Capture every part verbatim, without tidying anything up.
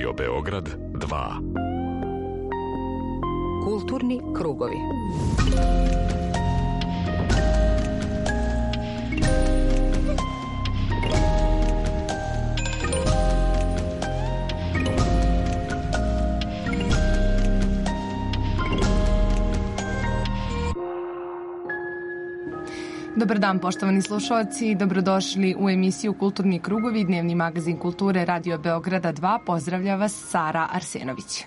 Radio Beograd dva. Kulturni krugovi. Dobar dan, poštovani slušalci, dobrodošli u emisiju Kulturni krugovi, dnevni magazin kulture Radio Beograda dva. Pozdravlja vas Sara Arsenović.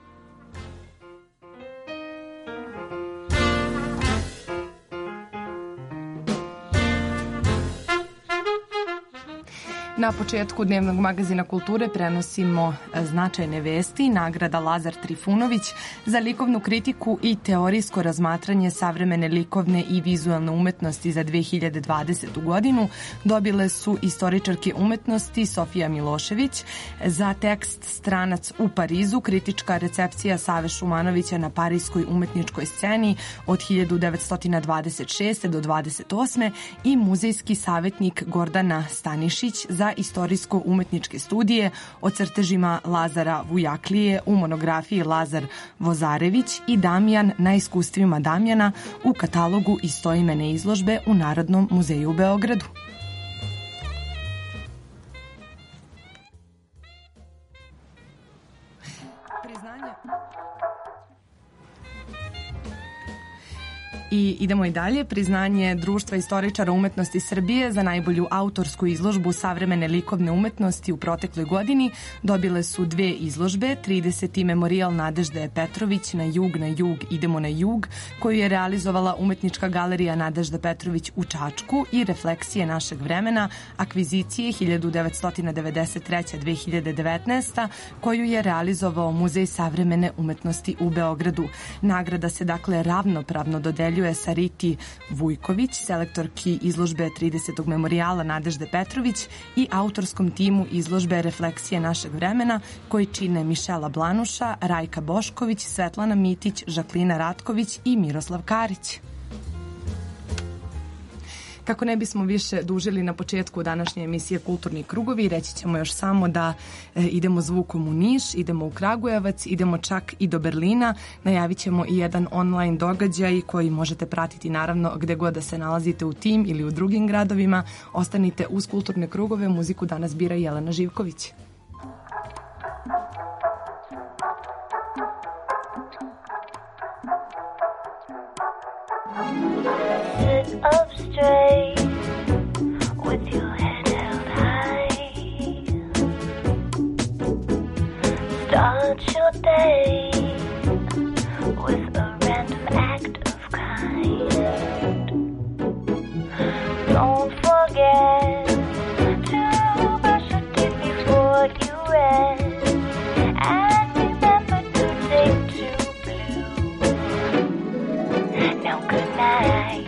Na početku dnevnog magazina kulture prenosimo značajne vesti. Nagrada Lazar Trifunović za likovnu kritiku i teorijsko razmatranje savremene likovne i vizualne umetnosti za dve hiljade dvadesetu. godinu dobile su istoričarke umetnosti Sofija Milošević za tekst Stranac u Parizu, kritička recepcija Save Šumanovića na parijskoj umetničkoj sceni od hiljadu devetsto dvadeset šeste. do dvadeset osme. i muzejski savjetnik Gordana Stanišić za istorijsko-umetničke studije o crtežima Lazara Vujaklije u monografiji Lazar Vozarević i Damjan na iskustvima Damjana u katalogu istoimene izložbe u Narodnom muzeju u Beogradu. Priznanje... I idemo i dalje. Priznanje Društva istoričara umetnosti Srbije za najbolju autorsku izložbu savremene likovne umetnosti u protekloj godini dobile su dve izložbe. trideseti memorijal Nadežde Petrović Na jug, na jug, idemo na jug, koju je realizovala umetnička galerija Nadežda Petrović u Čačku i Refleksije našeg vremena, akvizicije hiljadu devetsto devedeset treće do dve hiljade devetnaeste. koju je realizovao Muzej savremene umetnosti u Beogradu. Nagrada se dakle ravnopravno dodeljuje Sariti Vujković, selektorki izložbe tridesetog memorijala Nadežde Petrović i autorskom timu izložbe Refleksije našeg vremena, koji čine Mišela Blanuša, Rajka Bošković, Svetlana Mitić, Žaklina Ratković i Miroslav Karić. Kako ne bismo više dužili na početku današnje emisije Kulturni krugovi, reći ćemo još samo da e, idemo zvukom u Niš, idemo u Kragujevac, idemo čak i do Berlina. Najavit ćemo i jedan online događaj koji možete pratiti naravno gde god da se nalazite u tim ili u drugim gradovima. Ostanite uz Kulturne krugove, muziku danas bira Jelena Živković. Sit up straight with your head held high. Start your day with a random act of kind. Don't forget to brush your teeth before you rest, and remember to take two blue. Now good night.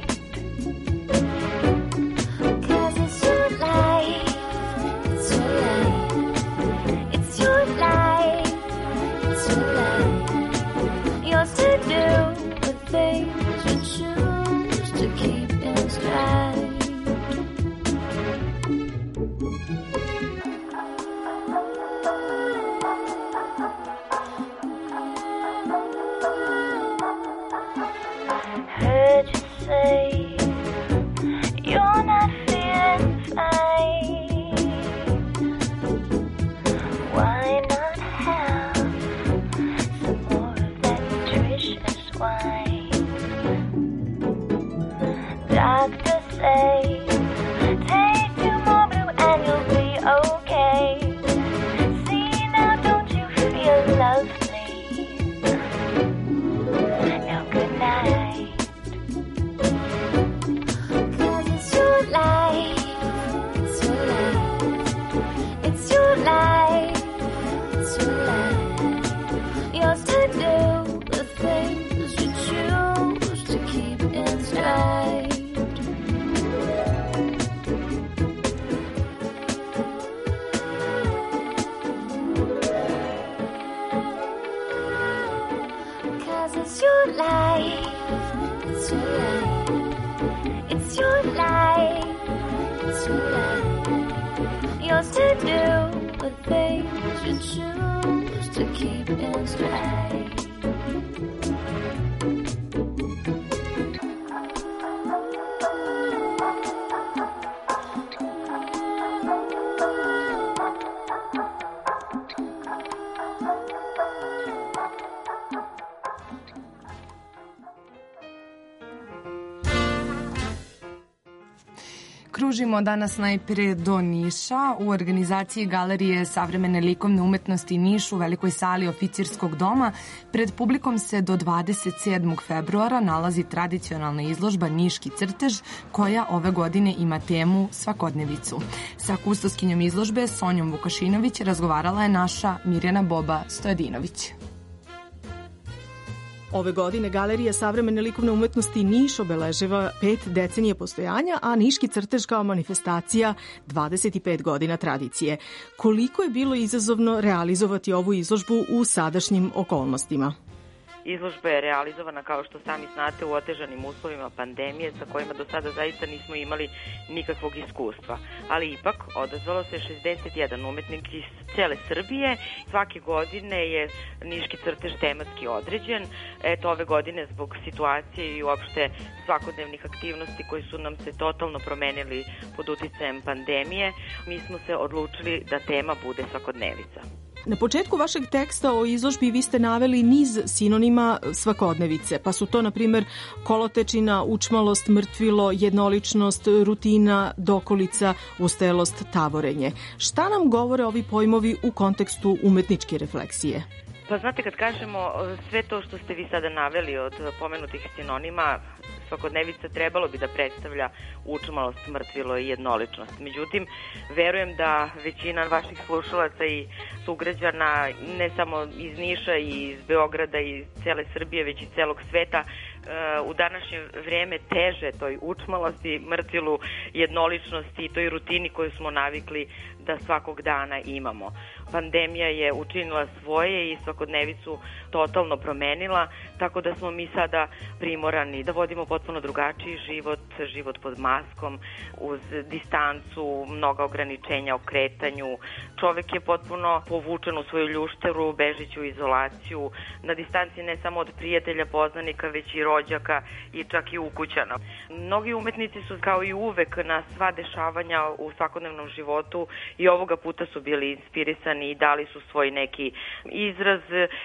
Yours to do the things you choose. stay. Kružimo danas najpre do Niša u organizaciji Galerije savremene likovne umetnosti Niš u velikoj sali Oficirskog doma. Pred publikom se do dvadeset sedmog februara nalazi tradicionalna izložba Niški crtež koja ove godine ima temu svakodnevicu. Sa kustoskinjom izložbe Sonjom Vukašinović razgovarala je naša Mirjana Boba Stojadinović. Ove godine Galerija savremene likovne umetnosti Niš obeležava pet decenije postojanja, a Niški crtež kao manifestacija dvadeset pet godina tradicije. Koliko je bilo izazovno realizovati ovu izložbu u sadašnjim okolnostima? Izložba je realizovana, kao što sami znate, u otežanim uslovima pandemije sa kojima do sada zaista nismo imali nikakvog iskustva. Ali ipak odazvalo se šezdeset jedan umetnik iz cele Srbije. Svake godine je Niški crtež tematski određen. Eto, ove godine zbog situacije i uopšte svakodnevnih aktivnosti koji su nam se totalno promenili pod uticajem pandemije, mi smo se odlučili da tema bude svakodnevica. Na početku vašeg teksta o izložbi vi ste naveli niz sinonima svakodnevice, pa su to, na primjer, kolotečina, učmalost, mrtvilo, jednoličnost, rutina, dokolica, ustajelost, tavorenje. Šta nam govore ovi pojmovi u kontekstu umetničke refleksije? Pa znate, kad kažemo sve to što ste vi sada naveli od pomenutih sinonima, svakodnevica trebalo bi da predstavlja učmalost, mrtvilo i jednoličnost. Međutim, verujem da većina vaših slušalaca i sugrađana, ne samo iz Niša i iz Beograda i iz cele Srbije, već i celog sveta, u današnje vreme teže toj učmalosti, mrtvilu, jednoličnosti i toj rutini koju smo navikli da svakog dana imamo. Pandemija je učinila svoje i svakodnevicu totalno promenila, tako da smo mi sada primorani da vodimo potpuno drugačiji život, život pod maskom, uz distancu, mnoga ograničenja o kretanju. Čovek je potpuno povučen u svoju ljušteru, bežići u izolaciju, na distanci ne samo od prijatelja, poznanika, već i rođaka i čak i ukućana. Mnogi umetnici su kao i uvek na sva dešavanja u svakodnevnom životu i ovoga puta su bili inspirisani i dali su svoj neki izraz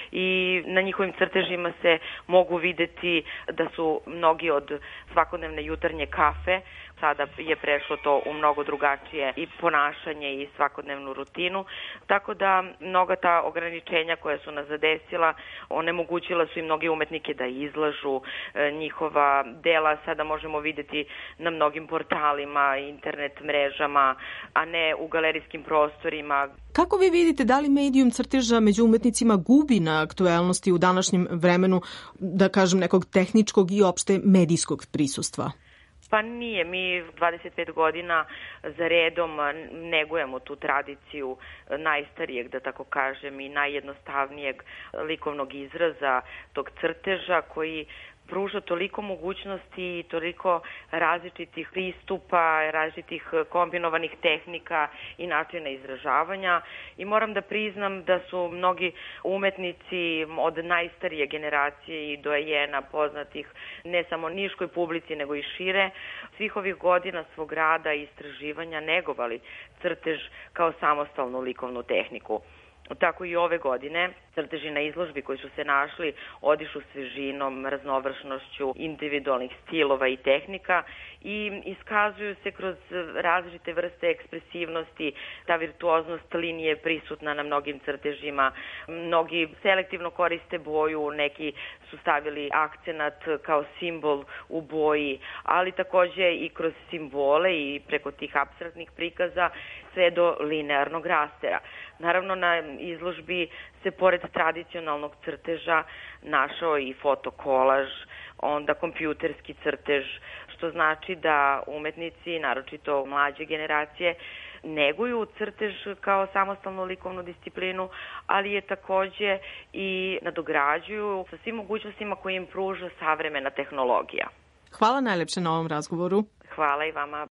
i na njihovim crtežima se mogu videti da su mnogi od svakodnevne jutarnje kafe, sada je prešlo to u mnogo drugačije i ponašanje i svakodnevnu rutinu, tako da mnoga ta ograničenja koja su nas zadesila, onemogućila su i mnogi umetnike da izlažu njihova dela, sada možemo videti na mnogim portalima, internet mrežama, a ne u galerijskim prostorima. Kako vi vidite, da li medijum crteža među umetnicima gubi na aktuelnosti u današnjem vremenu, da kažem, nekog tehničkog i opšte medijskog prisustva? Pa nije, mi dvadeset pet godina za redom negujemo tu tradiciju najstarijeg, da tako kažem, i najjednostavnijeg likovnog izraza tog crteža koji pruža toliko mogućnosti i toliko različitih pristupa, različitih kombinovanih tehnika i načina izražavanja i moram da priznam da su mnogi umetnici od najstarije generacije i doajena poznatih ne samo niškoj publici nego i šire svih ovih godina svog rada i istraživanja negovali crtež kao samostalnu likovnu tehniku. Tako i ove godine crteži na izložbi koji su se našli odišu svežinom, raznovršnošću individualnih stilova i tehnika i iskazuju se kroz različite vrste ekspresivnosti. Ta virtuoznost linije je prisutna na mnogim crtežima. Mnogi selektivno koriste boju, neki su stavili akcenat kao simbol u boji, ali takođe i kroz simbole i preko tih apstraktnih prikaza sve do linearnog rastera. Naravno, na izložbi se pored tradicionalnog crteža našao i fotokolaž, onda kompjuterski crtež, što znači da umetnici, naročito mlađe generacije, neguju crtež kao samostalnu likovnu disciplinu, ali je takođe i nadograđuju sa svim mogućnostima koje im pruža savremena tehnologija. Hvala najlepše na ovom razgovoru. Hvala i vama.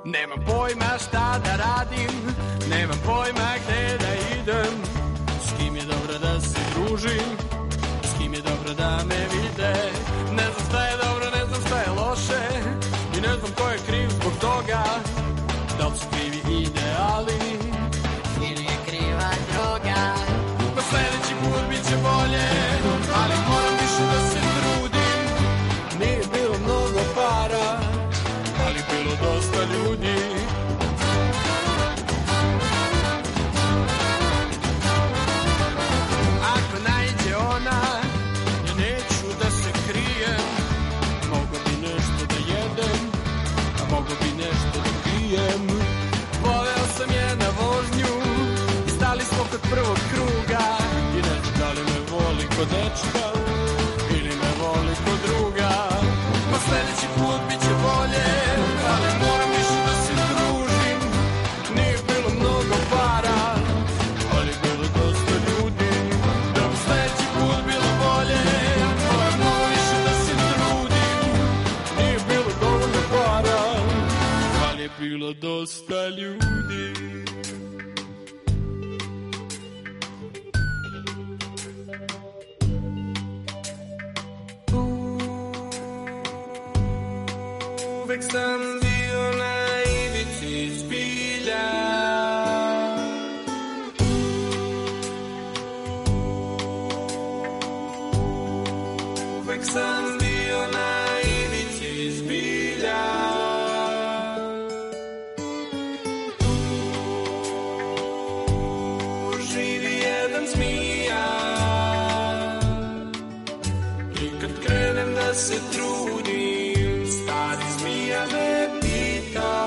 Nemam pojma šta da radim, nemam pojma gde da idem. S kim je dobro da se družim, s kim je dobro da me vide. Ne znam šta je dobro, ne znam šta je loše i ne znam ko je kriv zbog toga. Da li su krivi ideali ili je kriva droga. Pa sledeći put bit će bolje, ali moram više da se trudim. Nije bilo mnogo para, ali bilo dosta ljudi. Ako najde ona, ja neću da se krijem. Mogu bi nešto da jedem, a mogu bi nešto da pijem. Poveo sam je na vožnju, stali smo kod prvog kruga. I ne znam da li me voli kod dečka ili me voli kod druga. Pa sledeći put bit će bolje, ali moram više da se družim. Nije bilo mnogo para, ali bilo dosta ljudi. Da bi sledeći put bilo bolje, moram mnogo više da se trudim. Nije bilo dovoljno para, ali je bilo dosta ljudi. Uvek sam bio na ivici zbilja. Uvek sam bio na ivici zbilja. Tu živi jedan zmija i kad krenem da se trudim, stari zmija me pita: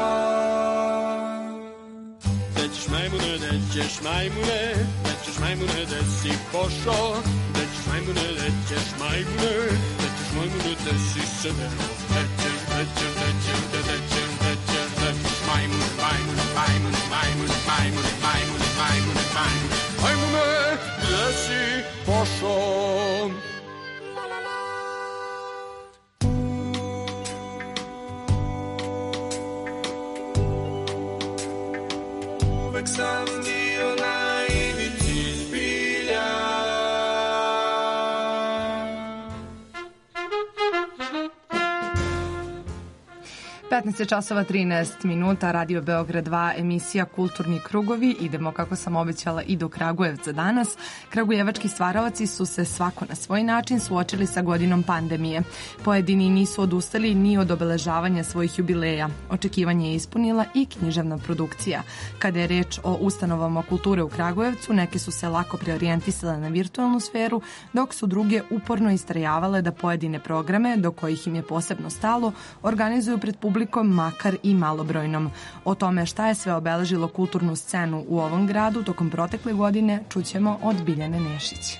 gde ćeš majmune, gde ćeš majmune, gde ćeš majmune, gde si pošao, gde ćeš majmune, gde ćeš majmune, gde ćeš majmune, gde si se vero, gde ćeš, gde ćeš, gde ćeš, gde ćeš, gde ćeš, gde ćeš, majmune, majmune, majmune, majmune, majmune, majmune, majmune, majmune, majmune, gde si pošao. Uvek sam bio na ivici zbilja. petnaest časova trinaest minuta, Radio Beograd dva, emisija Kulturni krugovi. Idemo, kako sam obećala, i do Kragujevca danas. Kragujevački stvaralaci su se svako na svoj način suočili sa godinom pandemije. Pojedini nisu odustali ni od obeležavanja svojih jubileja. Očekivanje je ispunila i književna produkcija. Kada je reč o ustanovama kulture u Kragujevcu, neke su se lako preorijentisale na virtualnu sferu, dok su druge uporno istrajavale da pojedine programe, do kojih im je posebno stalo, organizuju pred publikom, makar i malobrojnom. O tome šta je sve obeležilo kulturnu scenu u ovom gradu tokom protekle godine čućemo od Biljane Nešić.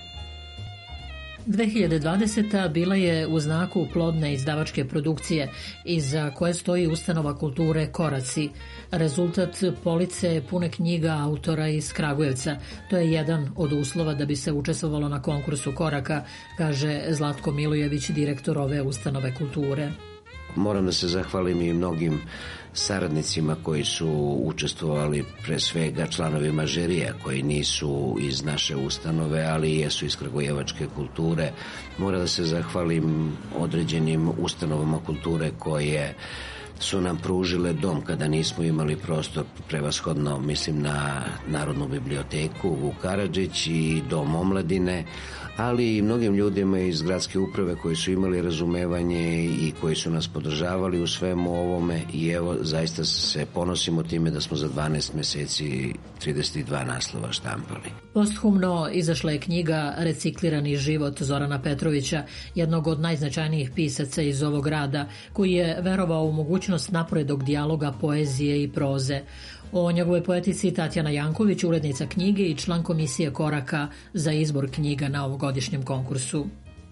dve hiljade dvadeseta bila je u znaku plodne izdavačke produkcije iza koje stoji ustanova kulture Koraci. Rezultat police pune knjiga autora iz Kragujevca. To je jedan od uslova da bi se učestvovalo na konkursu Koraka, kaže Zlatko Milojević, direktor ove ustanove kulture. Moram da se zahvalim i mnogim saradnicima koji su učestvovali, pre svega članovima žirija koji nisu iz naše ustanove, ali jesu iz kragujevačke kulture. Moram da se zahvalim određenim ustanovama kulture koje su nam pružile dom kada nismo imali prostor, prevashodno mislim na Narodnu biblioteku Vuk Karadžić i Dom omladine, ali i mnogim ljudima iz gradske uprave koji su imali razumevanje i koji su nas podržavali u svemu ovome i evo zaista se ponosimo time da smo za dvanaest meseci trideset dva naslova štampali. Posthumno izašla je knjiga Reciklirani život Zorana Petrovića, jednog od najznačajnijih pisaca iz ovog grada, koji je verovao u mogućnost naprednog dijaloga poezije i proze. O njegovoj poetici Tatjana Janković, urednica knjige i član komisije Koraka za izbor knjiga na ovogodišnjem konkursu.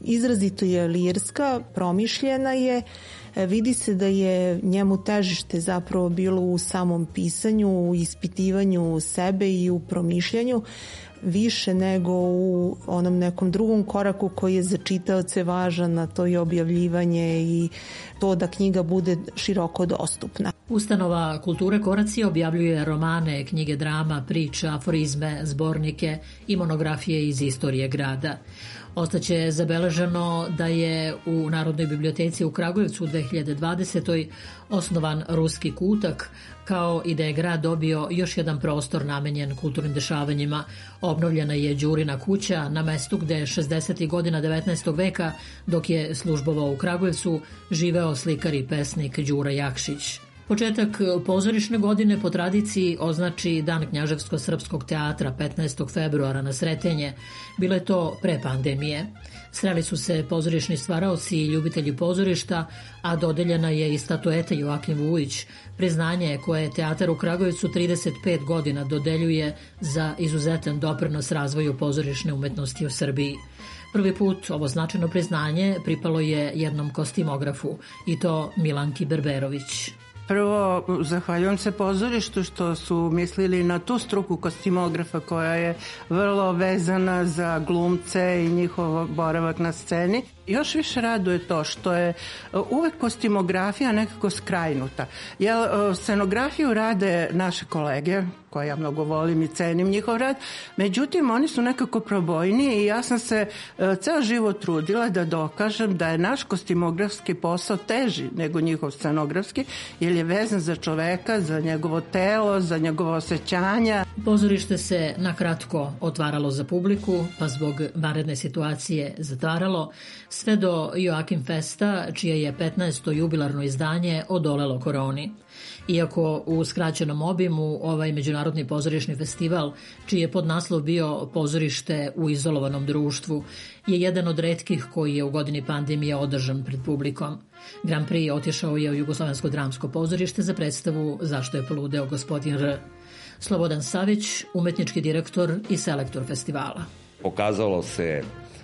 Izrazito je lirska, promišljena je, vidi se da je njemu težište zapravo bilo u samom pisanju, u ispitivanju sebe i u promišljanju, više nego u onom nekom drugom koraku koji je za čitaoce važan, a to je objavljivanje i to da knjiga bude široko dostupna. Ustanova Kulture Koraci objavljuje romane, knjige drama, priče, aforizme, zbornike i monografije iz istorije grada. Ostaće zabeleženo da je u Narodnoj biblioteci u Kragujevcu u dve hiljade dvadesetoj osnovan Ruski kutak, kao i da je grad dobio još jedan prostor namenjen kulturnim dešavanjima. Obnovljena je Đurina kuća na mestu gde je šezdesetih godina devetnaestog veka, dok je službovao u Kragujevcu, živeo slikar i pesnik Đura Jakšić. Početak pozorišne godine po tradiciji označi Dan knjaževsko-srpskog teatra petnaestog februara na Sretenje. Bilo je to pre pandemije. Sreli su se pozorišni stvaraoci i ljubitelji pozorišta, a dodeljena je i statueta Joakim Vujić, priznanje koje je teatar u Kragujevcu trideset pet godina dodeljuje za izuzetan doprinos razvoju pozorišne umetnosti u Srbiji. Prvi put ovo značajno priznanje pripalo je jednom kostimografu, i to Milanki Berberović. Prvo, zahvaljujem se pozorištu što su mislili na tu struku kostimografa koja je vrlo vezana za glumce i njihov boravak na sceni. Još više raduje to što je uvek kostimografija nekako skrajnuta. Jer scenografiju rade naše kolege, koje ja mnogo volim i cenim njihov rad, međutim oni su nekako probojniji i ja sam se ceo život trudila da dokažem da je naš kostimografski posao teži nego njihov scenografski, jer je vezan za čoveka, za njegovo telo, za njegovo osjećanja. Pozorište se nakratko otvaralo za publiku, pa zbog vanredne situacije zatvaralo, sve do Joakim Festa, čije je petnaesto jubilarno izdanje odolelo koroni. Iako u skraćenom obimu ovaj međunarodni pozorišni festival, čiji je podnaslov bio Pozorište u izolovanom društvu, je jedan od retkih koji je u godini pandemije održan pred publikom. Grand Prix otišao je u Jugoslovensko dramsko pozorište za predstavu Zašto je poludeo gospodin R. Slobodan Savić, umetnički direktor i selektor festivala. Pokazalo se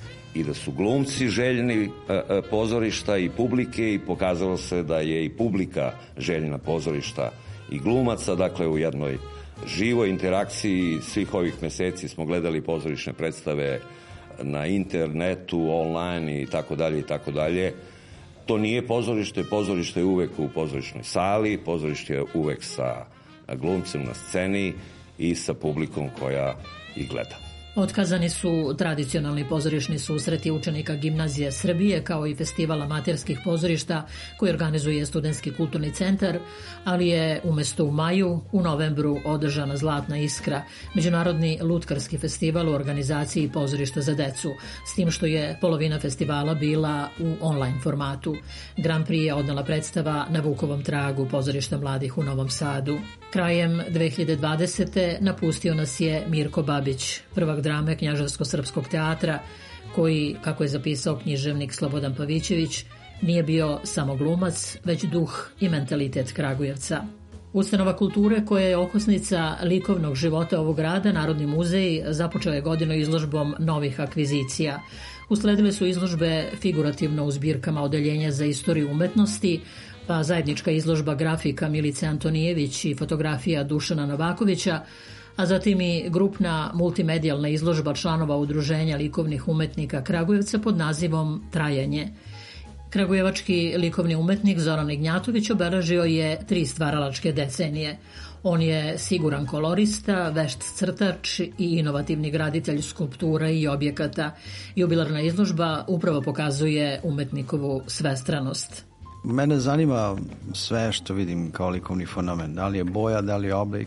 i da su glumci željni pozorišta i publike, i pokazalo se da je i publika željna pozorišta i glumaca. Dakle, u jednoj živoj interakciji svih ovih meseci smo gledali pozorišne predstave na internetu, online i tako dalje i tako dalje. To nije pozorište, pozorište je uvek u pozorišnoj sali, pozorište je uvek sa glumcem na sceni i sa publikom koja ih gleda. Otkazani su tradicionalni pozorišni susreti učenika Gimnazije Srbije, kao i festival amaterskih pozorišta koji organizuje Studentski kulturni centar, ali je umesto u maju, u novembru održana Zlatna iskra, međunarodni lutkarski festival u organizaciji pozorišta za decu, s tim što je polovina festivala bila u online formatu. Grand Prix je odnela predstava Na Vukovom tragu pozorišta mladih u Novom Sadu. Krajem dve hiljade dvadesete napustio nas je Mirko Babić, prvak drame Knjaževsko-srpskog teatra, koji, kako je zapisao književnik Slobodan Pavićević, nije bio samo glumac, već duh i mentalitet Kragujevca. Ustanova kulture, koja je okosnica likovnog života ovog grada, Narodni muzej, započeo je godinu izložbom novih akvizicija. Usledile su izložbe figurativno u zbirkama Odeljenja za istoriju umetnosti, pa zajednička izložba grafika Milice Antonijević i fotografija Dušana Novakovića, a zatim i grupna multimedijalna izložba članova Udruženja likovnih umetnika Kragujevca pod nazivom Trajanje. Kragujevački likovni umetnik Zoran Ignjatović obeležio je tri stvaralačke decenije. On je siguran kolorista, vešt crtač i inovativni graditelj skulptura i objekata. Jubilarna izložba upravo pokazuje umetnikovu svestranost. Mene zanima sve što vidim kao likovni fenomen. Da li je boja, da li je oblik,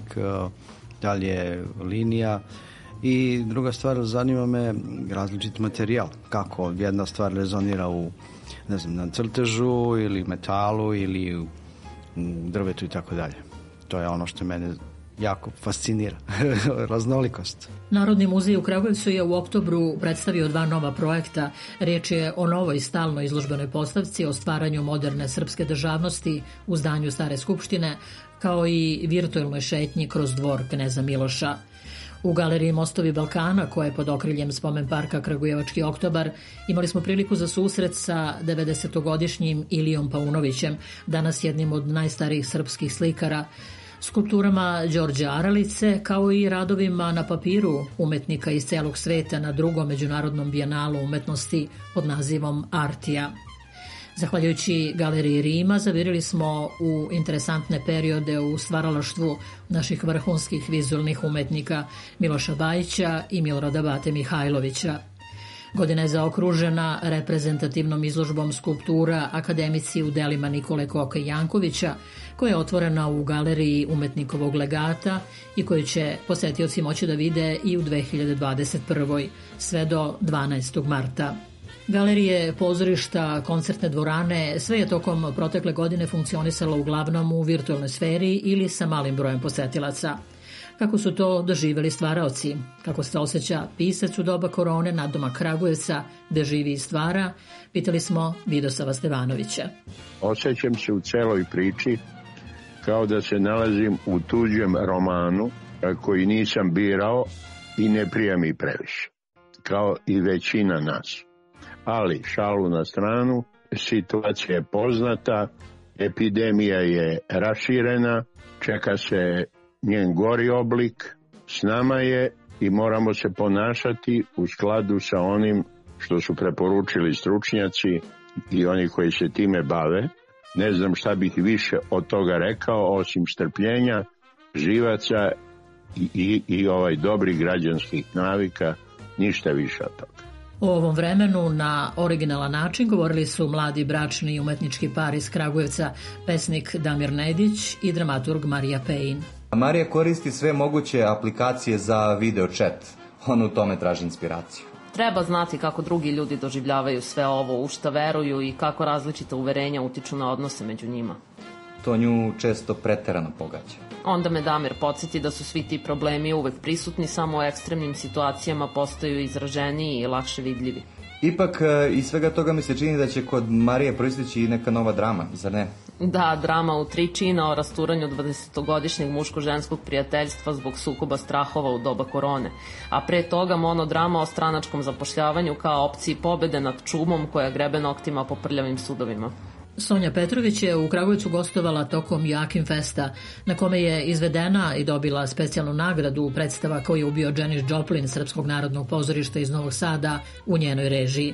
da li je linija. I druga stvar, zanima me različit materijal. Kako jedna stvar rezonira u, ne znam, na crtežu ili metalu ili u drvetu i tako dalje. To je ono što mene jako fascinira, raznolikost. Narodni muzej u Kragujevcu je u oktobru predstavio dva nova projekta. Riječ je o novoj stalnoj izložbenoj postavci o stvaranju moderne srpske državnosti u zdanju Stare skupštine, kao i virtuelnoj šetnji kroz dvor kneza Miloša. U galeriji Mostovi Balkana, koja je pod okriljem Spomen parka Kragujevački oktobar, imali smo priliku za susret sa devedesetogodišnjim Ilijom Paunovićem, danas jednim od najstarijih srpskih slikara, skulpturama Đorđa Aralice, kao i radovima na papiru umetnika iz celog sveta na drugom međunarodnom bijenalu umetnosti pod nazivom Artija. Zahvaljujući Galeriji Rima zavirili smo u interesantne periode u stvaralaštvu naših vrhunskih vizualnih umetnika Miloša Bajića i Milorada Bate Mihajlovića. Godina je zaokružena reprezentativnom izložbom skulptura akademici u delima Nikole Koke Jankovića, koja je otvorena u Galeriji umetnikovog legata i koju će posetioci moći da vide i u dve hiljade dvadeset prvoj. sve do dvanaestog marta. Galerije, pozorišta, koncertne dvorane, sve je tokom protekle godine funkcionisalo uglavnom u virtualnoj sferi ili sa malim brojem posetilaca. Kako su to doživeli stvaraoci? Kako se osjeća pisac u doba korone nadomak Kragujevca, gde živi i stvara? Pitali smo Vidosava Stevanovića. Osjećam se u celoj priči kao da se nalazim u tuđem romanu koji nisam birao i ne prija mi previše, kao i većina nas. Ali, šalu na stranu, situacija je poznata, epidemija je raširena, čeka se njen gori oblik, s nama je i moramo se ponašati u skladu sa onim što su preporučili stručnjaci i oni koji se time bave. Ne znam šta bih više od toga rekao, osim strpljenja, živaca i, i, i ovaj dobrih građanskih navika, ništa više od toga. O ovom vremenu na originalan način govorili su mladi bračni i umetnički par iz Kragujevca, pesnik Damir Nedić i dramaturg Marija Pejin. Marija koristi sve moguće aplikacije za video chat. On u tome traži inspiraciju. Treba znati kako drugi ljudi doživljavaju sve ovo, u šta veruju i kako različita uverenja utiču na odnose među njima. To nju često preterano pogađa. Onda me Damir podsjeti da su svi ti problemi uvek prisutni, samo u ekstremnim situacijama postaju izraženiji i lakše vidljivi. Ipak, iz svega toga mi se čini da će kod Marije proisteći i neka nova drama, zar ne? Da, drama u tri čina o rasturanju dvadesetogodišnjeg muško-ženskog prijateljstva zbog sukoba strahova u doba korone, a pre toga monodrama o stranačkom zapošljavanju kao opciji pobede nad čumom koja grebe noktima po prljavim sudovima. Sonja Petrović je u Kragujevcu gostovala tokom Jakim Festa, na kome je izvedena i dobila specijalnu nagradu predstava koju je ubio Janis Joplin Srpskog narodnog pozorišta iz Novog Sada u njenoj režiji.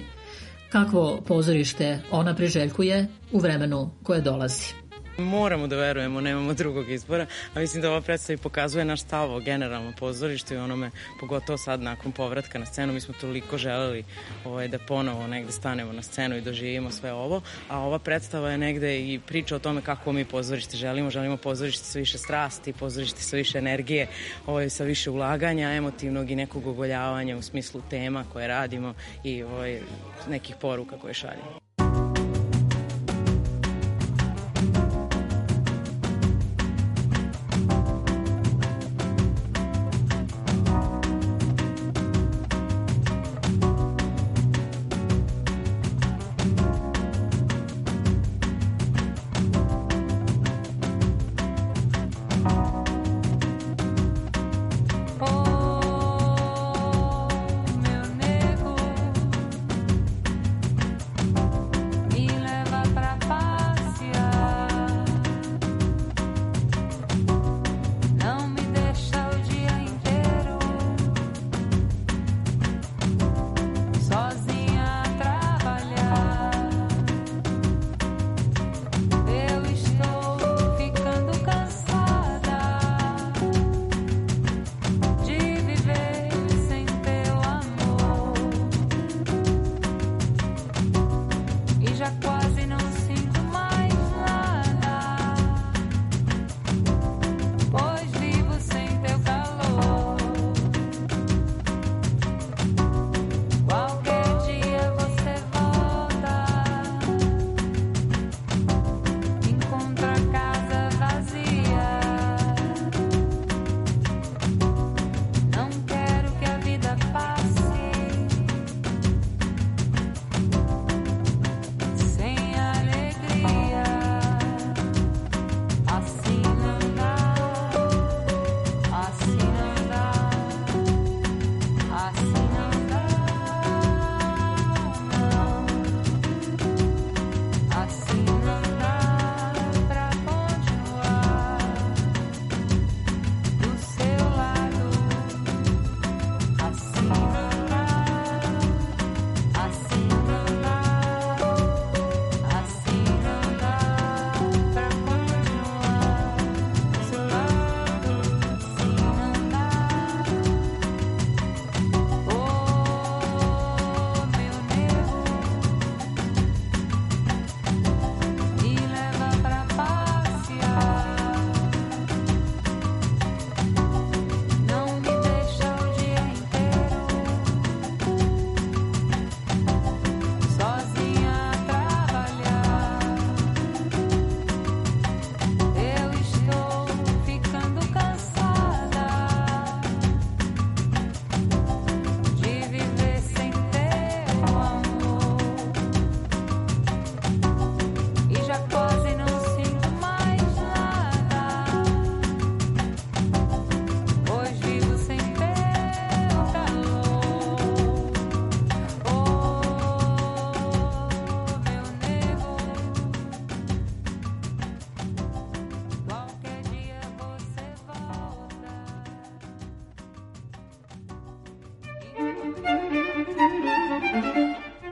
Kakvo pozorište ona priželjkuje u vremenu koje dolazi? Moramo da verujemo, nemamo drugog izbora, a mislim da ova predstava i pokazuje naš stav o generalnom pozorištu i onome, pogotovo sad nakon povratka na scenu, mi smo toliko želeli ovaj, da ponovo negde stanemo na scenu i doživimo sve ovo, a ova predstava je negde i priča o tome kako mi pozorište želimo, želimo pozorište sa više strasti, pozorište sa više energije, ovaj, sa više ulaganja, emotivnog i nekog ogoljavanja u smislu tema koje radimo i ovaj, nekih poruka koje šaljemo.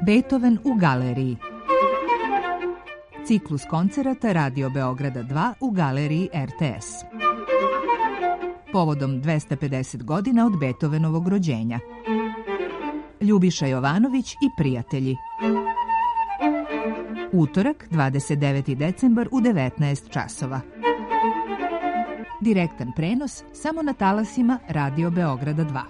Beethoven u galeriji. Ciklus koncerata Radio Beograda dva u galeriji R T S. Povodom dvesta pedeset godina od Beethovenovog rođenja. Ljubiša Jovanović i prijatelji. Utorak, dvadeset deveti decembar u devetnaest časova. Direktan prenos samo na talasima Radio Beograda dva.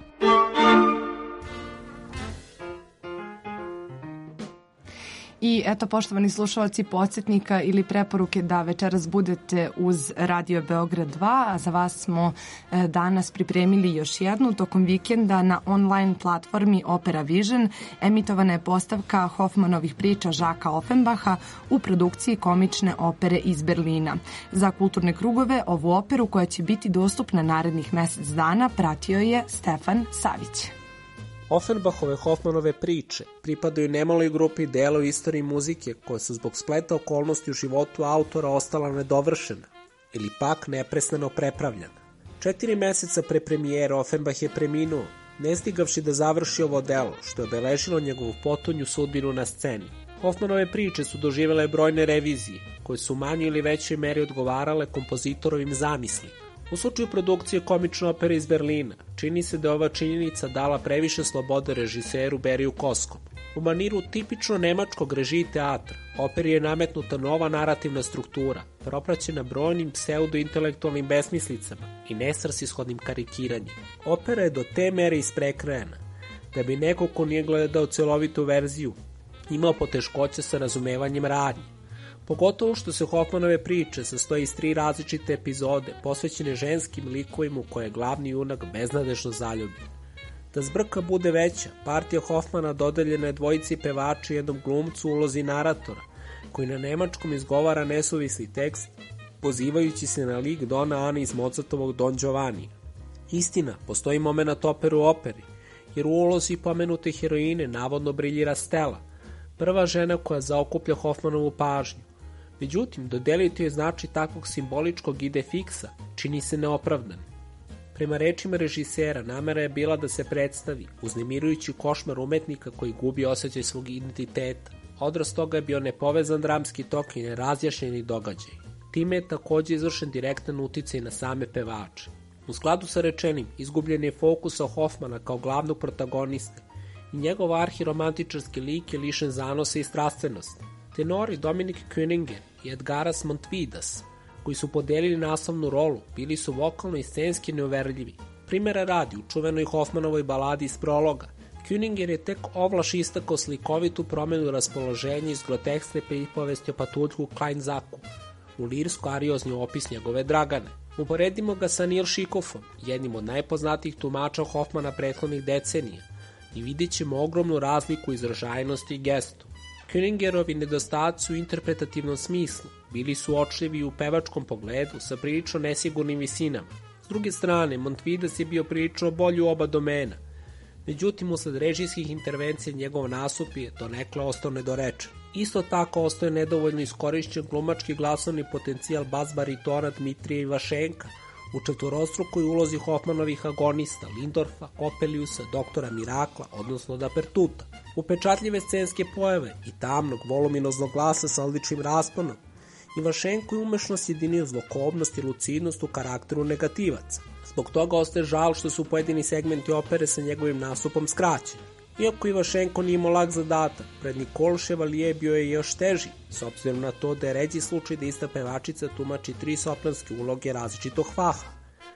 I eto, poštovani slušalci, podsjetnika ili preporuke da večeras budete uz Radio Beograd dva, a za vas smo e, danas pripremili još jednu. Tokom vikenda na online platformi Opera Vision emitovana je postavka Hoffmanovih priča Žaka Offenbacha u produkciji komične opere iz Berlina. Za kulturne krugove ovu operu, koja će biti dostupna narednih mesec dana, pratio je Stefan Savić. Offenbachove Hoffmanove priče pripadaju nemaloj grupi dela u istoriji muzike koja su zbog spleta okolnosti u životu autora ostala nedovršena ili pak neprestano prepravljana. Četiri meseca pre premijere Offenbach je preminuo, ne stigavši da završi ovo delo, što je obeležilo njegovu potonju sudbinu na sceni. Hoffmanove priče su doživjele brojne revizije, koje su u manjoj ili većoj meri odgovarale kompozitorovim zamislima. U slučaju produkcije komične opere iz Berlina, čini se da je ova činjenica dala previše slobode režiseru Beriju Koskom. U maniru tipično nemačkog režiji teatra, operi je nametnuta nova narativna struktura, propraćena brojnim pseudo-intelektualnim besmislicama i nesvrsishodnim karikiranjem. Opera je do te mere isprekrajena, da bi neko ko nije gledao celovitu verziju imao poteškoće sa razumevanjem radnje. Pogotovo što se Hoffmanove priče sastoje iz tri različite epizode posvećene ženskim likovima u koje je glavni junak beznadežno zaljubljen. Da zbrka bude veća, partija Hoffmana dodeljena je dvojici pevača i jednom glumcu u ulozi naratora, koji na nemačkom izgovara nesuvisli tekst, pozivajući se na lik Dona Ane iz Mozartovog Don Giovanni. Istina, postoji moment opere u operi, jer u ulozi pomenute heroine navodno briljira Stella, prva žena koja zaokuplja Hoffmanovu pažnju. Međutim, dodeliti joj znači takvog simboličkog ide fiksa čini se neopravdan. Prema rečima režisera, namera je bila da se predstavi uznemirujući košmar umetnika koji gubi osjećaj svog identiteta. Odraz toga je bio nepovezan dramski tok i nerazjašnjeni događaj. Time je takođe izvršen direktan uticaj na same pevače. U skladu sa rečenim, izgubljen je fokus Hoffmana kao glavnog protagoniste i njegov arhiromantičarski lik je lišen zanosa i strastvenosti. Tenori Dominik Köninger i Edgaras Montvidas, koji su podelili naslovnu rolu, bili su vokalno i scenski neuverljivi. Primera radi u čuvenoj Hoffmanovoj baladi iz prologa, Köninger je tek ovlaš istakao slikovitu promenu raspoloženja iz groteskne pripovesti o patuljku Kleinzaku, u lirsko-ariozni opis njegove Dragane. Uporedimo ga sa Neil Šikofom, jednim od najpoznatijih tumača Hoffmana prethodnih decenija, i vidjet ćemo ogromnu razliku u izražajnosti i gestu. Köningerovi nedostaci u interpretativnom smislu bili su očljivi u pevačkom pogledu sa prilično nesigurnim visinama. S druge strane, Montvidas je bio prilično bolji u oba domena. Međutim, usled režijskih intervencija njegov nastup je donekle ostao nedorečen. Isto tako ostaje nedovoljno iskorišćen glumački glasovni potencijal bas-baritona Dmitrija Ivašenka u četvorostrukoj ulozi Hoffmanovih agonista Lindorfa, Kopeliusa, doktora Mirakla, odnosno Dapertuta. Upečatljive scenske pojave i tamnog, voluminoznog glasa sa odličnim rasponom, Ivašenko je umešno sjedinio zlokobnost i lucidnost u karakteru negativaca. Zbog toga ostaje žal što su pojedini segmenti opere sa njegovim nastupom skraćeni. Iako Ivašenko nije imao lak zadatak, pred Nicole Chevalier bio je još teži, s obzirom na to da je ređi slučaj da ista pevačica tumači tri sopranske uloge različitog faha.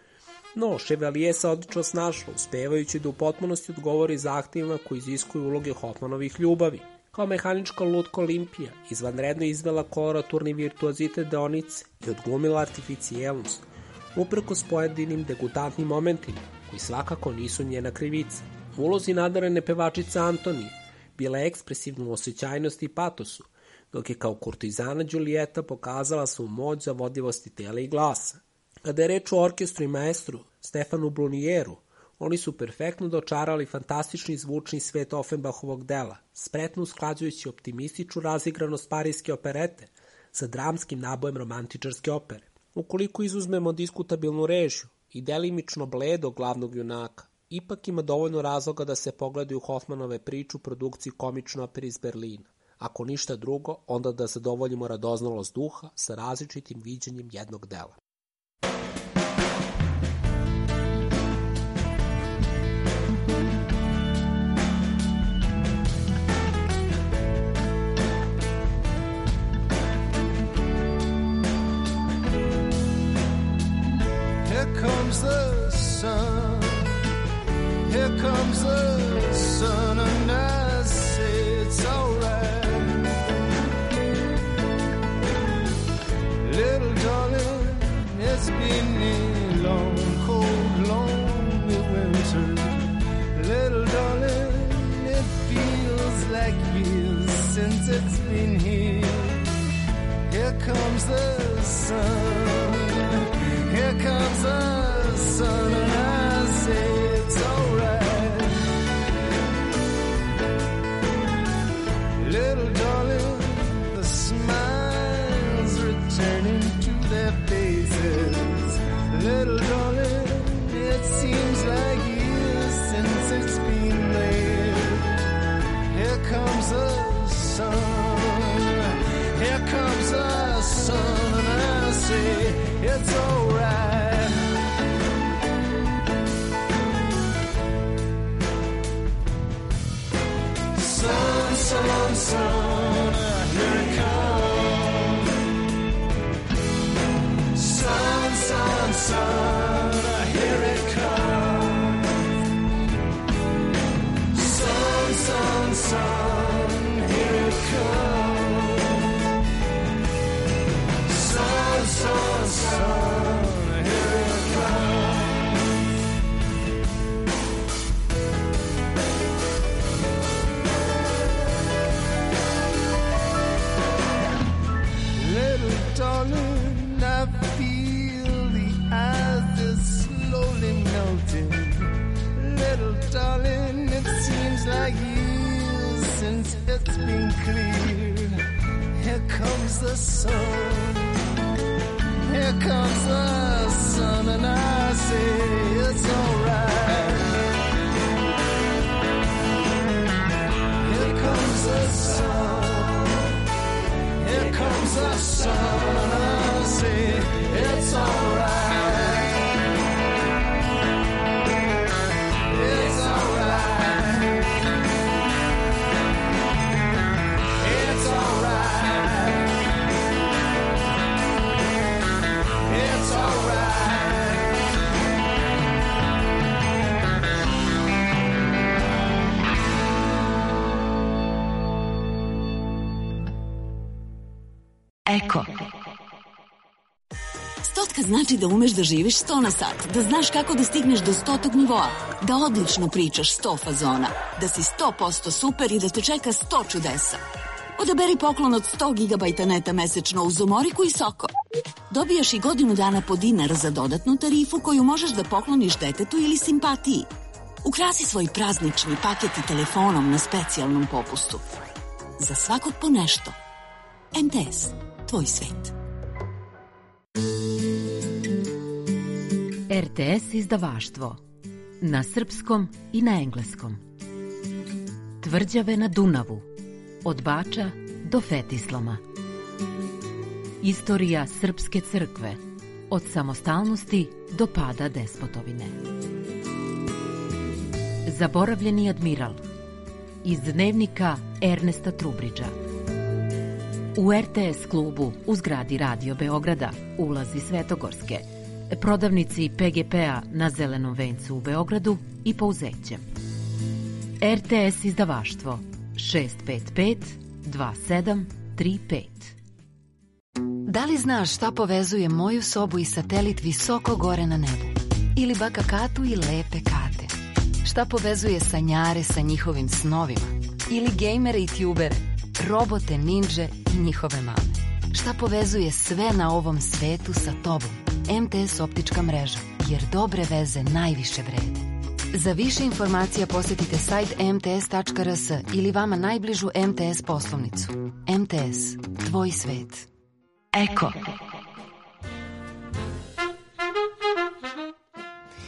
No, Chevalier se odlično snašla, uspevajući da u potpunosti odgovori zahtjevima koji iziskuju uloge Hoffmanovih ljubavi. Kao mehanička lutka Olimpija, izvanredno izvela koloraturni virtuozitet deonice i odglumila artificijelnost, uprkos pojedinim degutantnim momentima, koji svakako nisu njena krivica. U ulozi nadarene pevačice Antonije bila je ekspresivna u osjećajnosti i patosu, dok je kao kurtizana Đulijeta pokazala svu moć zavodljivosti tela i glasa. Kada je reč o orkestru i maestru Stefanu Blunijeru, oni su perfektno dočarali fantastični zvučni svet Offenbachovog dela, spretno usklađujući optimističnu razigranost parijske operete sa dramskim nabojem romantičarske opere. Ukoliko izuzmemo diskutabilnu režiju i delimično bledo glavnog junaka, Ipak ima dovoljno razloga da se pogledaju Hoffmanove priče u produkciji Komično oper iz Berlina. Ako ništa drugo, onda da zadovoljimo radoznalost duha sa različitim viđenjem jednog dela. Here comes the sun, here comes the sun, and I say it's alright. Little darling, it's been a long, cold, lonely winter. Little darling, it feels like years since it's been here. Here comes the sun, here comes the sun, and I say it's alright. Little darling, the smiles returning to their faces. Little darling, it seems like years since it's been there. Here comes the sun, here comes the sun, and I say it's alright. Sun, sun, sun, here it comes. Sun, sun, sun, here it comes. Sun, sun, sun, here it comes. Sun, sun, sun, here it comes. Little darling, I feel the ice is slowly melting. Little darling, it seems like years since it's been clear. Here comes the sun, here comes the sun, and I say it's alright. Here comes the sun, here comes the sun, and I say it's alright. It's alright. It's alright. It's alright. Eko. Stotka znači da umeš da živiš sto na sat, da znaš kako da stigneš do stotog nivoa, da odlično pričaš sto fazona, da si sto posto super i da te čeka sto čudesa. Odaberi poklon od sto gigabajta neta mesečno uz Omoriku i Soko. Dobijaš i godinu dana po dinar za dodatnu tarifu koju možeš da pokloniš detetu ili simpatiji. Ukrasi svoj praznični paket i telefonom na specijalnom popustu. Za svakog po nešto. em te es, tvoj svet. er te es izdavaštvo. Na srpskom i na engleskom. Tvrđave na Dunavu. Od Bača do Fetislama. Istorija srpske crkve. Od samostalnosti do pada despotovine. Zaboravljeni admiral. Iz dnevnika Ernesta Trubridža. U er te es klubu u zgradi Radio Beograda, ulazi Svetogorske, prodavnici pe ge pe-a na Zelenom vencu u Beogradu i Pouzećem. er te es izdavaštvo šest pet pet dva sedam tri pet. Da li znaš šta povezuje moju sobu i satelit visoko gore na nebu? Ili baka Katu i lepe Kate? Šta povezuje sanjare sa njihovim snovima? Ili gejmere i tjubere, robote, ninđe i njihove mame? Šta povezuje sve na ovom svetu sa tobom? em te es optička mreža, jer dobre veze najviše vrede. Za više informacija posjetite sajt em te es tačka er es ili vama najbližu em te es poslovnicu. em te es, tvoj svet. Eko.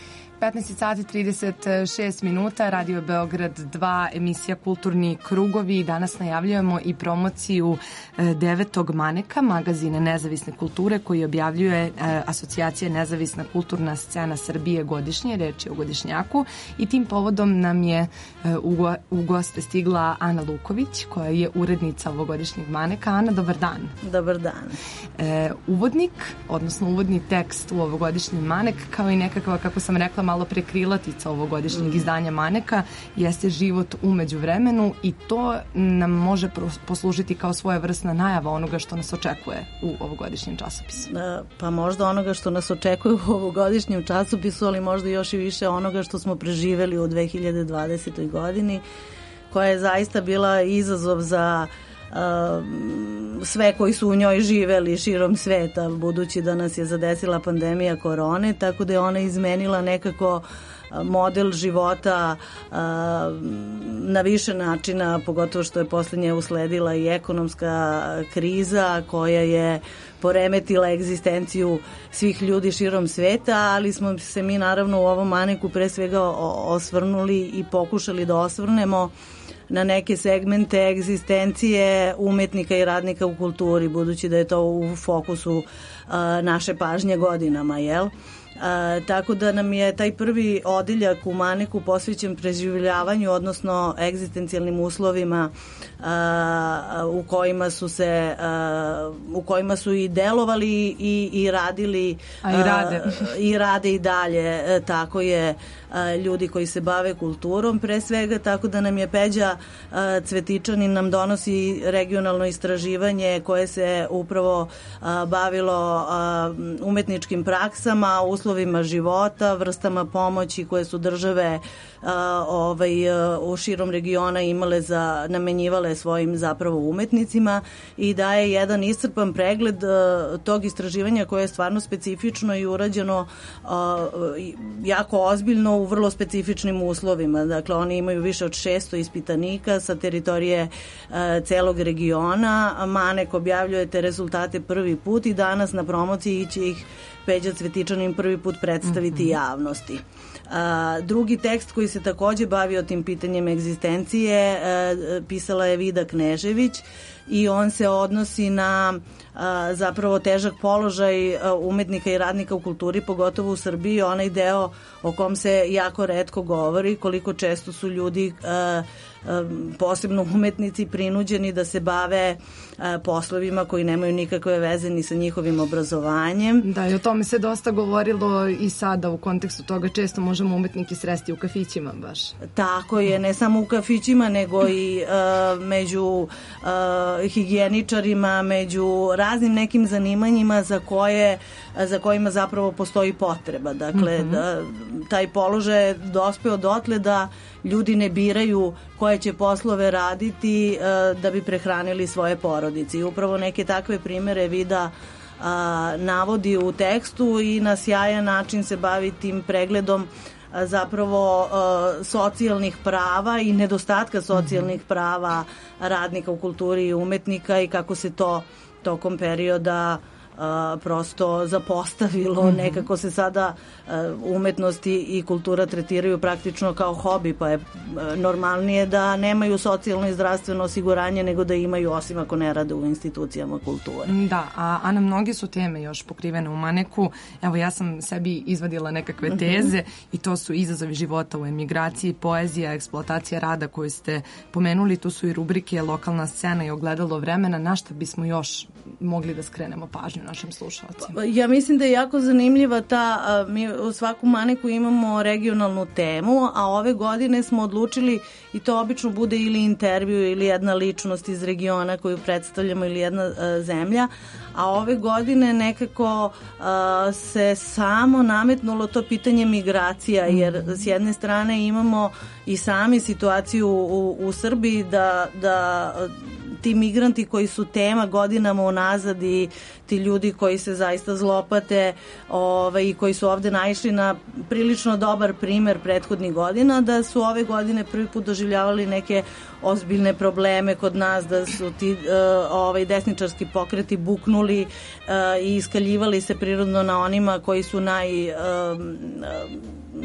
petnaest sati trideset šest minuta, Radio Beograd dva, emisija Kulturni krugovi. Danas najavljujemo i promociju devetog Maneka, magazina nezavisne kulture koji objavljuje Asocijacija Nezavisna kulturna scena Srbije godišnje, reč je o godišnjaku, i tim povodom nam je u goste stigla Ana Luković, koja je urednica ovogodišnjeg Maneka. Ana, dobar dan. Dobar dan. E, uvodnik, odnosno uvodni tekst u ovogodišnji Manek, kao i nekakva, kako sam rekla, malo pre krilatica ovogodišnjeg mm. izdanja Maneka, jeste život umeđu vremenu, i to nam može poslužiti kao svojevrsna najava onoga što nas očekuje u ovogodišnjem časopisu. E, pa možda onoga što nas očekuje u ovogodišnjem časopisu, ali možda još i više onoga što smo preživeli u dve hiljade dvadesetoj godini, koja je zaista bila izazov za uh, sve koji su u njoj živeli širom sveta, budući da nas je zadesila pandemija korone, tako da je ona izmenila nekako model života uh, na više načina, pogotovo što je posle nje usledila i ekonomska kriza koja je poremetila egzistenciju svih ljudi širom sveta, ali smo se mi naravno u ovom Maneku pre svega osvrnuli i pokušali da osvrnemo na neke segmente egzistencije umetnika i radnika u kulturi, budući da je to u fokusu uh, naše pažnje godinama, jel? A, tako da nam je taj prvi odeljak u Maneku posvećen preživljavanju, odnosno egzistencijalnim uslovima a, u kojima su se a, u kojima su i delovali i, i radili a i rade a, i rade i dalje, a, tako je, a, ljudi koji se bave kulturom pre svega, tako da nam je Peđa a, Cvetičanin nam donosi regionalno istraživanje koje se upravo a, bavilo a, umetničkim praksama, uslovima života, vrstama pomoći koje su države a, ovaj, a, u širom regiona imale za, namenjivale svojim zapravo umetnicima, i daje jedan iscrpan pregled a, tog istraživanja koje je stvarno specifično i urađeno a, jako ozbiljno u vrlo specifičnim uslovima. Dakle, oni imaju više od šesto ispitanika sa teritorije a, celog regiona. Manek objavljuje te rezultate prvi put i danas na promociji će ih Peđa Cvetičanin prvi put predstaviti mm-hmm. javnosti. A, drugi tekst koji se takođe bavio tim pitanjem egzistencije a, pisala je Vida Knežević, i on se odnosi na a, zapravo težak položaj a, umetnika i radnika u kulturi, pogotovo u Srbiji, onaj deo o kom se jako retko govori, koliko često su ljudi a, posebno umetnici prinuđeni da se bave poslovima koji nemaju nikakve veze ni sa njihovim obrazovanjem. Da, i o tome se dosta govorilo i sada u kontekstu toga. Često možemo umetnike sresti u kafićima baš. Tako je, ne samo u kafićima, nego i uh, među uh, higijeničarima, među raznim nekim zanimanjima za koje za kojima zapravo postoji potreba. Dakle, mm-hmm. da, taj položaj je dospeo dotle da ljudi ne biraju koje će poslove raditi uh, da bi prehranili svoje porodice. I upravo neke takve primere Vida uh, navodi u tekstu i na sjajan način se bavi tim pregledom uh, zapravo uh, socijalnih prava i nedostatka socijalnih mm-hmm. prava radnika u kulturi i umetnika, i kako se to tokom perioda Uh, prosto zapostavilo. Mm-hmm. Nekako se sada uh, umetnost i kultura tretiraju praktično kao hobi, pa je uh, normalnije da nemaju socijalno i zdravstveno osiguranje nego da imaju, osim ako ne rade u institucijama kulture. Da, a Ana, mnoge su teme još pokrivene u Maneku. Evo, ja sam sebi izvadila nekakve teze mm-hmm. i to su izazovi života u emigraciji, poezija, eksploatacija rada koju ste pomenuli, tu su i rubrike lokalna scena i ogledalo vremena. Na šta bismo još mogli da skrenemo pažnju našim slušalcima? Ja mislim da je jako zanimljiva ta, a, mi u svaku Maneku imamo regionalnu temu, a ove godine smo odlučili, i to obično bude ili intervju ili jedna ličnost iz regiona koju predstavljamo ili jedna a, zemlja, a ove godine nekako a, se samo nametnulo to pitanje migracija, jer s jedne strane imamo i sami situaciju u, u Srbiji da, da ti migranti koji su tema godinama unazad i ti ljudi koji se zaista zlopate ovaj, i koji su ovde naišli na prilično dobar primer prethodnih godina, da su ove godine prvi put doživljavali neke ozbiljne probleme kod nas, da su ti uh, ovaj, desničarski pokreti buknuli uh, i iskaljivali se prirodno na onima koji su naj... Uh,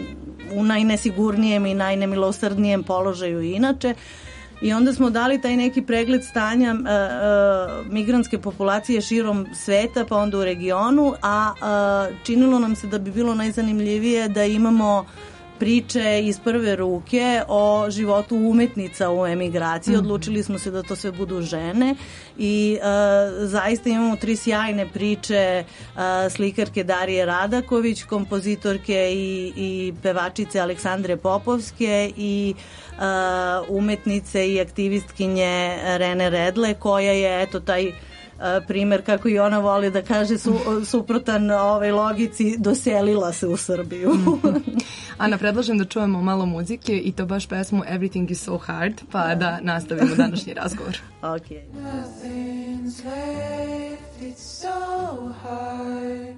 u najnesigurnijem i najnemilosrdnijem položaju inače. I onda smo dali taj neki pregled stanja uh, uh, migrantske populacije širom sveta, pa onda u regionu, a uh, činilo nam se da bi bilo najzanimljivije da imamo priče iz prve ruke o životu umetnica u emigraciji. Mm-hmm. Odlučili smo se da to sve budu žene i uh, zaista imamo tri sjajne priče uh, slikarke Darije Radaković, kompozitorke i, i pevačice Aleksandre Popovske i uh, umetnice i aktivistkinje Rene Redle, koja je eto taj primer, kako i ona voli da kaže, su, suprotan ovaj logici, doselila se u Srbiju. Ana, predlažem da čujemo malo muzike i to baš pesmu Everything is so hard, pa da nastavimo današnji razgovor. Ok. Nothing's left, it's so hard.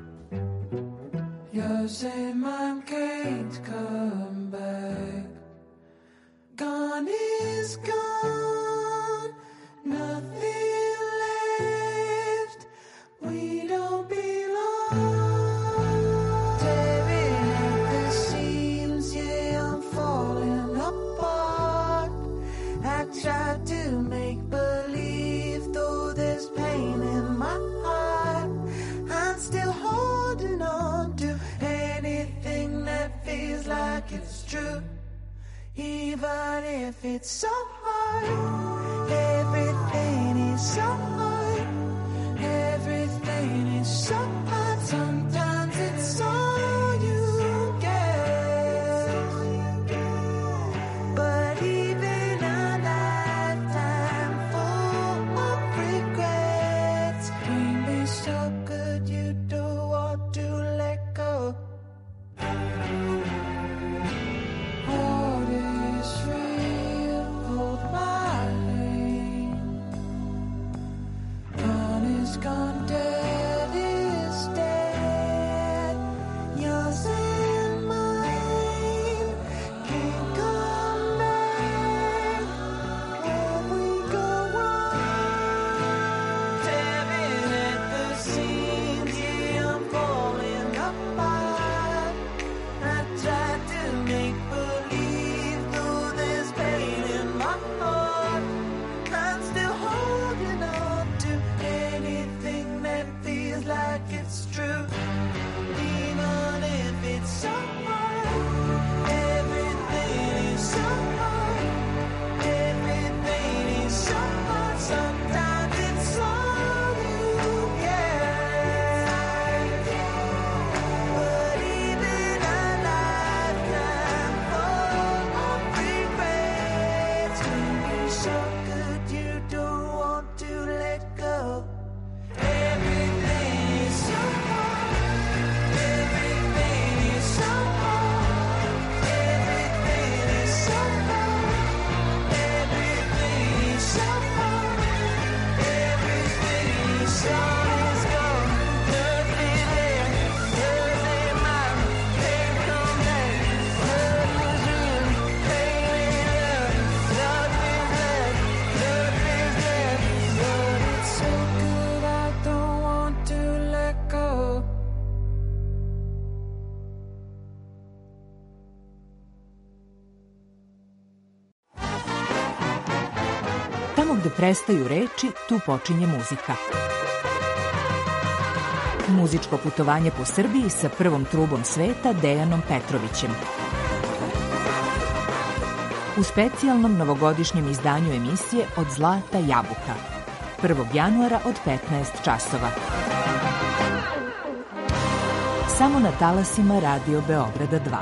Yours and mine can't come back. Gone is gone, nothing left, we don't belong. Tearing at the seams, yeah, I'm falling apart. I tried to make believe, though there's pain in my heart, I'm still holding on to anything that feels like it's true. Even if it's so hard, everything is so hard, everything is so hard. Sometimes it's all you get, but even a lifetime full of regrets can be so good you don't want to let go. Gone, dead is dead. Yours and mine can't come back when we go on. Tearing at the seams, yeah, I'm falling apart. I tried to make believe, though there's pain in my heart, I'm still holding on to anything that feels like it's true. Even if it's so hard, everything is so hard, everything is so hard. Sometimes it's all you get, but even a lifetime full of regrets can be so good you don't want to let go. Everything is so hard, everything is so hard, everything is so hard, everything is so hard, everything is so hard. Nothing left, nothing mine, can't come back. Nothing's real, pain ain't love. Nothing's left, nothing's left, but it's so good I don't want to let go. Tamo gde prestaju reči, tu počinje muzika. Muzičko putovanje po Srbiji sa prvom trubom sveta Dejanom Petrovićem. U specijalnom novogodišnjem izdanju emisije Od zlata jabuka. prvog januara od petnaest časova. Samo na talasima Radio Beograda dva.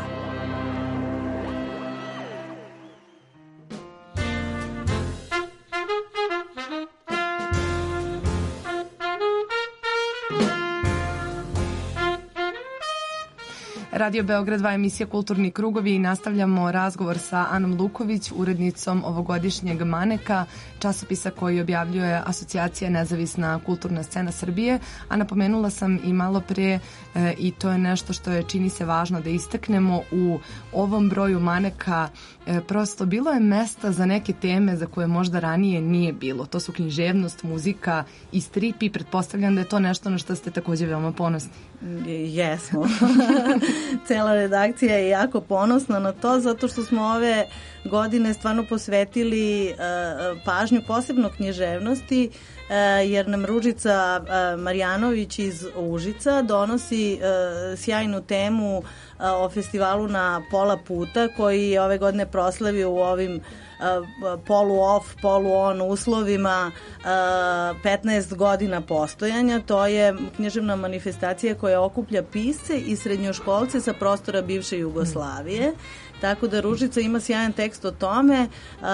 Radio Beograd dva, emisija Kulturni krugovi, i nastavljamo razgovor sa Anom Luković, urednicom ovogodišnjeg Maneka, časopisa koji objavljuje Asocijacija Nezavisna kulturna scena Srbije. A napomenula sam i malo pre, e, i to je nešto što je, čini se, važno da istaknemo, u ovom broju Maneka e, prosto bilo je mesta za neke teme za koje možda ranije nije bilo. To su književnost, muzika i strip, i pretpostavljam da je to nešto na što ste takođe veoma ponosni. Jesmo. Cela redakcija je jako ponosna na to, zato što smo ove godine stvarno posvetili uh, pažnju posebno književnosti, uh, jer nam Ružica uh, Marjanović iz Užica donosi uh, sjajnu temu uh, o festivalu na pola puta, koji je ove godine proslavio u ovim polu-off, polu-on uslovima petnaest godina postojanja. To je književna manifestacija koja okuplja pisce i srednjoškolce sa prostora bivše Jugoslavije. Tako da Ružica ima sjajan tekst o tome.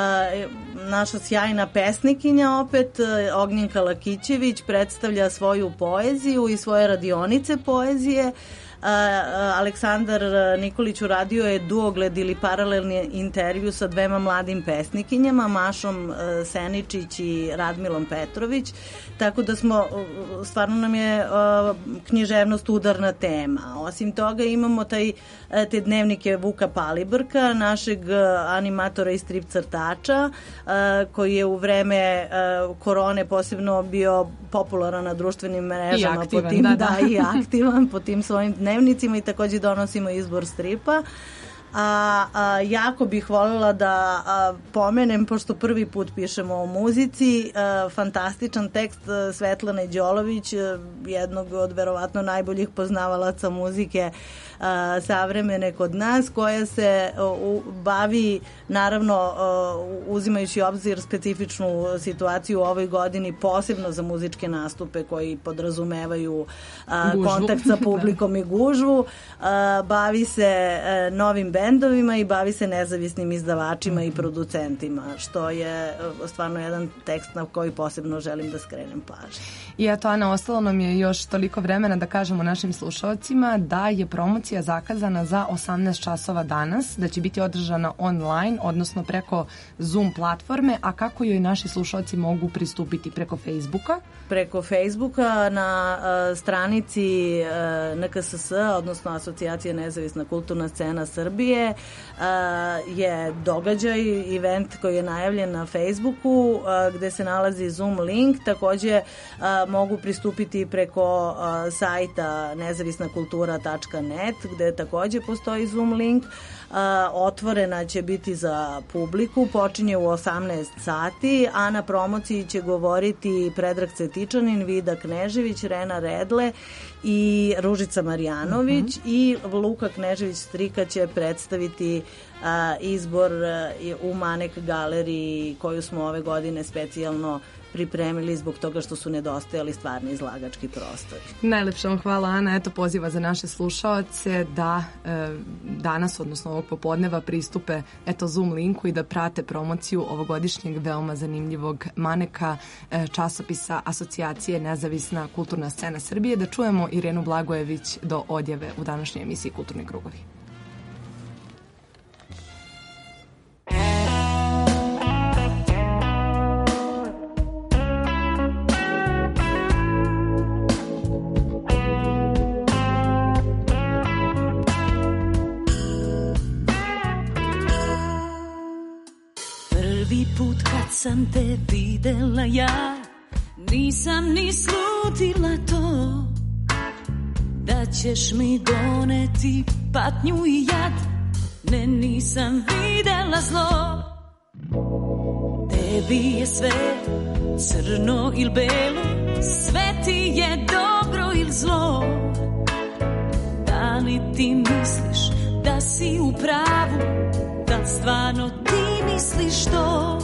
Naša sjajna pesnikinja opet, Ognjenka Lakićević, predstavlja svoju poeziju i svoje radionice poezije. Aleksandar Nikolić uradio je duogled ili paralelni intervju sa dvema mladim pesnikinjama, Mašom Seničić i Radmilom Petrović, tako da smo, stvarno nam je književnost udarna tema. Osim toga imamo taj, te dnevnike Vuka Palibrka, našeg animatora i strip crtača, koji je u vreme korone posebno bio popularan na društvenim mrežama. I aktivan, po tim, da, da. da, i aktivan po tim svojim dnevnicima i takođe donosimo izbor stripa. A, a jako bih voljela da a, pomenem, pošto prvi put pišemo o muzici, a, fantastičan tekst Svetlane Đolović, jednog od verovatno najboljih poznavalaca muzike a, savremene kod nas, koja se a, u, bavi, naravno a, uzimajući obzir specifičnu situaciju u ovoj godini, posebno za muzičke nastupe koji podrazumevaju a, kontakt sa publikom i gužvu, a, bavi se a, novim bendovima i bavi se nezavisnim izdavačima i producentima, što je stvarno jedan tekst na koji posebno želim da skrenem pažnju. I eto, Ana, ostalo nam je još toliko vremena da kažemo našim slušalcima da je promocija zakazana za osamnaest časova danas, da će biti održana online, odnosno preko Zoom platforme, a kako joj naši slušalci mogu pristupiti? Preko Facebooka? Preko Facebooka na uh, stranici uh, N K S S, odnosno Asocijacije Nezavisna kulturna scena Srbije, uh, je događaj, event koji je najavljen na Facebooku, uh, gde se nalazi Zoom link. Takođe uh, mogu pristupiti preko uh, sajta nezavisna kultura tačka net, gde takođe postoji Zoom link. Uh, otvorena će biti za publiku, počinje u osamnaest sati, a na promociji će govoriti Predrag Cetičanin, Vida Knežević, Rena Redle i Ružica Marjanović, uh-huh. i Luka Knežević Strika će predstaviti uh, izbor uh, u Manek galeriji koju smo ove godine specijalno pripremili zbog toga što su nedostajali stvarni izlagački prostori. Najlepša vam hvala, Ana. Eto, poziva za naše slušaoce da e, danas, odnosno ovog popodneva, pristupe eto Zoom linku i da prate promociju ovogodišnjeg veoma zanimljivog Maneka, e, časopisa Asocijacije Nezavisna kulturna scena Srbije. Da čujemo Irenu Blagojević do odjave u današnjoj emisiji Kulturni krugovi. Put kad sam te videla ja, nisam ni slutila to, da ćeš mi doneti patnju i jad. Ne, nisam videla zlo. Tebi je sve crno il belo, sve ti je dobro il zlo. Da li ti misliš da si u pravu, da stvarno ti misliš to?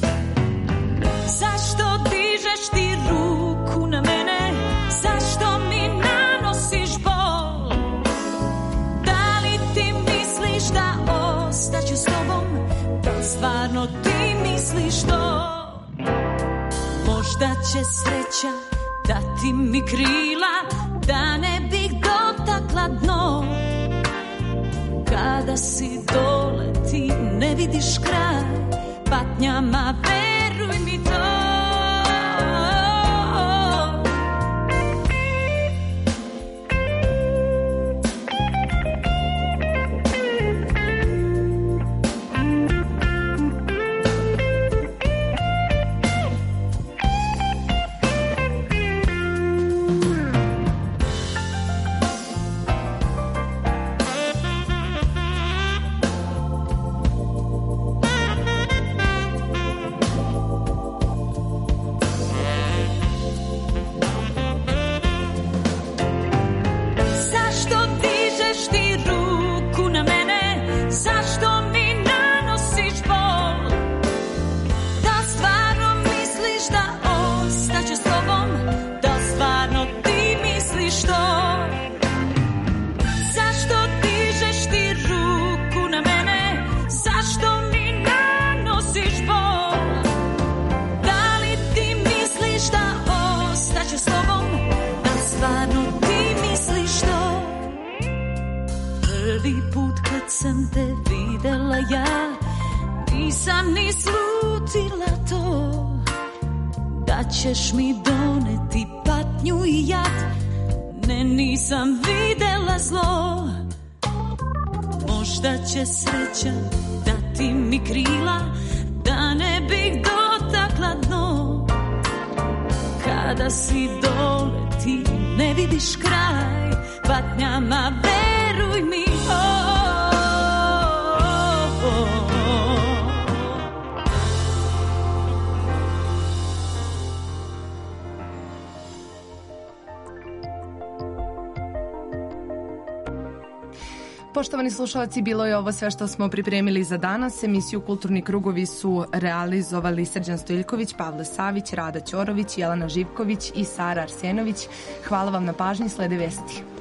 Zašto dižeš ti ruku na mene? Zašto mi nanosiš bol? Da li ti misliš da ostaću s tobom? Da stvarno ti misliš to? Možda će sreća dati mi krila, da ne bih dotakla dno. Kada si dole ti ne vidiš kraj patnjama, veruj mi to. sam te videla ja, nisam ni slutila to, da ćeš mi doneti patnju i jad. Ne, nisam videla zlo, možda će sreća dati mi krila, da ne bih dotakla dno. Kada si dole ti ne vidiš kraj patnjama, veruj mi. Oh, oh, oh, oh. Poštovani slušalci, bilo je ovo sve što smo pripremili za danas. Emisiju Kulturni krugovi su realizovali Srđan Stojiljković, Pavle Savić, Rada Ćorović, Jelena Živković i Sara Arsenović. Hvala vam na pažnji, slede vesti.